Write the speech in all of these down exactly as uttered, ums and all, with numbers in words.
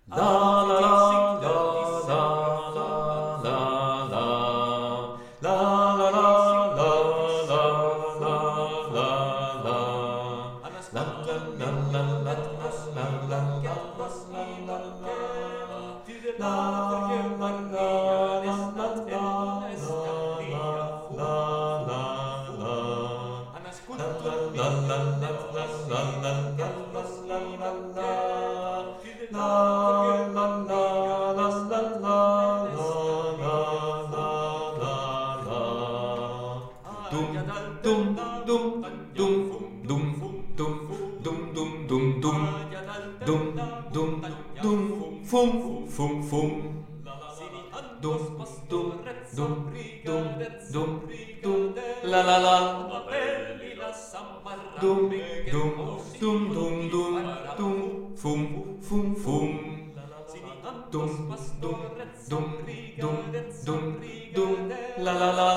La la la la la la la la la la la la la la la la. La la la la la la la la la la. La la la la la la la la. La la la la la la la la la la la. La la la la la la la la la la. Dum dum dum dum dum dum dum dum dum dum dum dum dum fum fum fum. Dum dum dum dum dum dum la la la. Dum dum dum dum dum dum fum fum fum. Dum dum dum dum dum dum la la la.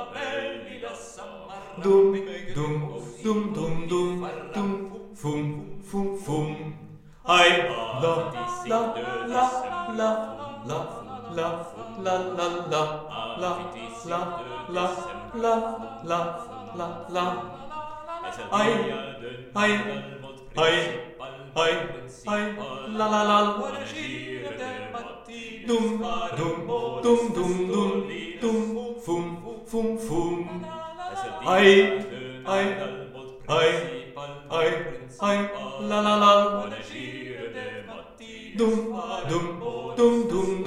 Dum dum dum dum dum dum fum fum fum. Aïe la la la la la la la la la la la la la la la la. Aïe aïe aïe aïe aïe la la la. Dum dum dum dum dum dum fum fum fum. Aïe aïe aïe aïe aïe la la la. Dum dum dum dum